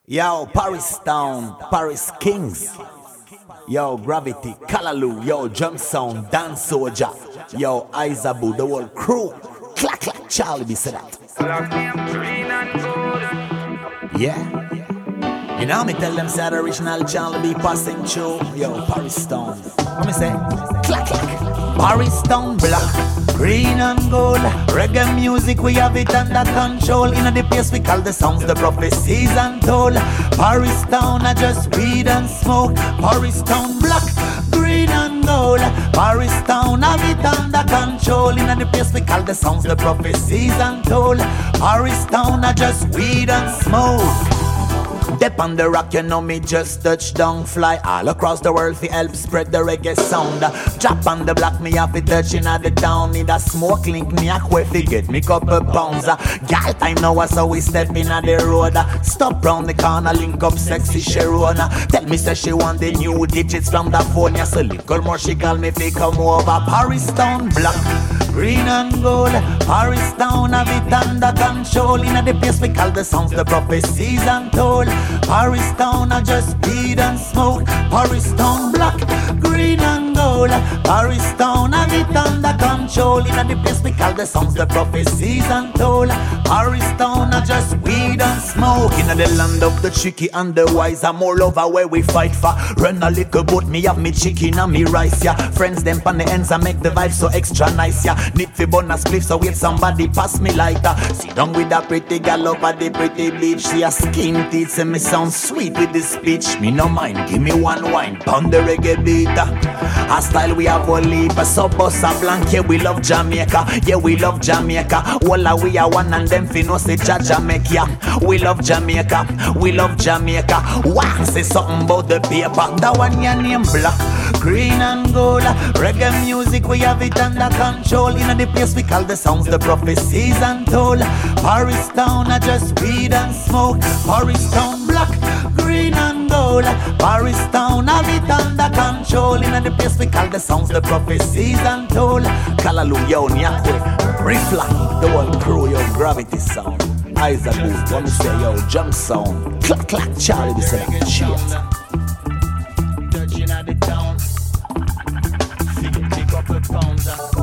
Yo, Paris Town, Paris Kings. Yo, Gravity, Callaloo, yo, Jump Sound, Dance Soldier. Yo, Isabu, the whole crew. Clack, clack, Charlie, be said that. Yeah. You know me tell them say the original Charlie be passing through. Yo, Paris Town. Let me say, clack, clack. Paris Town black, green and gold. Reggae music, we have it under control. In the place we call the songs, the prophecies untold. Paris Town, I just weed and smoke. Paris Town black, green and gold. Paris Town, have it under control. In the place we call the songs, the prophecies untold. Paris Town, I just weed and smoke. Dep on the rock, you know me just touch down. Fly all across the world to help spread the reggae sound. Drop on the block, me have it touching at the town. Need a smoke link, me a quay fi get me couple pounds. Girl time now, so we step in at the road. Stop round the corner, link up sexy Sharona. Tell me say she want the new digits from the phone. Yeah, so little more she call me fi come over. Paris Town black, green and gold. Paris Town have it under control. In the place we call the songs, the prophecies untold. Paris Town, I just weed and smoke. Paris Town black, green and gold. Paris Town, have it under control. In the place we call the songs, the prophecies untold. Paris Town, I just weed and smoke. In the land of the tricky and the wise, I'm all over where we fight for. Run a little boat, me have me chicken and me rice, yeah. Friends them on the ends, I make the vibe so extra nice, yeah. Need fi bun a spliff, so wait somebody pass me lighter. Sit down with a pretty girl over the pretty bleach. See a skin teeth, say me sound sweet with this speech. Me no mind, give me one wine, pound the reggae beat. A style we have a leap, so bust a blank. Yeah, we love Jamaica, yeah, we love Jamaica. Walla we are one and them fi no say Jamaica. We love Jamaica, we love Jamaica. Wow, say something about the paper. That one your name black, green and gold. Reggae music, we have it under control. In the place we call the songs, the prophecies untold. Paris Town, I just weed and smoke. Paris Town black, green and gold. Paris Town, have it under control. In the place we call the songs, the prophecies untold. Callaloo, yo, Nyakwe, Refly, the whole crew, yo, Gravity Sound. Isabu, let me say, yo, Jump Sound. Clack, clack, Charlie, be say that shit. Touching at the town, pick up the pounds.